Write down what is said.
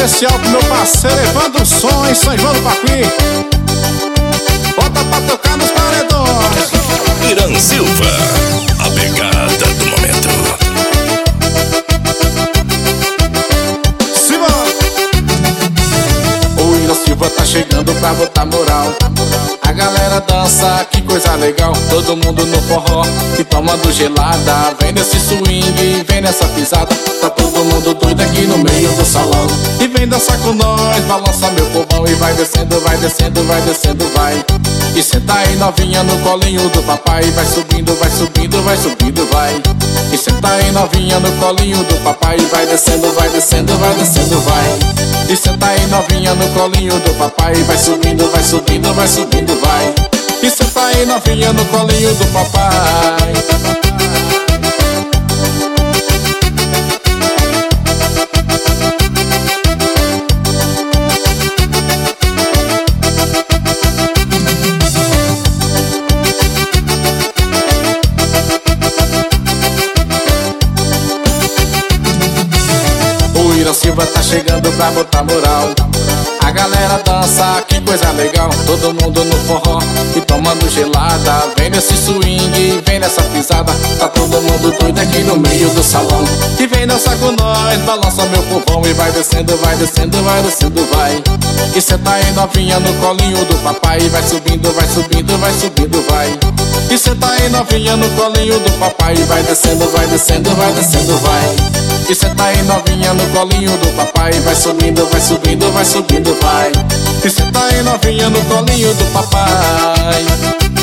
especial pro meu parceiro Evandro Som em São João do Papi. Bota pra tocar nos paredões. Irã Silva, a pegada do momento. O Irã Silva tá chegando pra botar moral. A galera dança, que coisa legal. Todo mundo no forró e tomando gelada. Vem nesse swing, vem nessa pisada. Tá todo mundo doido aqui no meio do salão. E vem dançar com nós, balança meu povão. E vai descendo, vai descendo, vai descendo, vai. E senta aí novinha no colinho do papai. Vai subindo, vai subindo, vai subindo, vai. E senta aí novinha no colinho do papai. Vai descendo, vai descendo, vai descendo, vai. E senta aí novinha no colinho do papai. Vai subindo, vai subindo, vai subindo, vai. E senta aí novinha no colinho do papai. O Irã Silva tá chegando pra botar moral. A galera dança, que coisa legal. Todo mundo no forró e tomando gelada. Vem nesse swing, vem nessa pisada. Tá todo mundo doido aqui no meio do salão. E vem dançar com nós, balança meu povão. E vai descendo, vai descendo, vai descendo, vai. E senta aí novinha no colinho do papai. Vai subindo, vai subindo, vai subindo, vai. E senta aí novinha no colinho do papai. Vai descendo, vai descendo, vai descendo, vai. E senta aí novinha no colinho do papai. Vai subindo, vai subindo, vai subindo, vai. E senta aí novinha no colinho do papai.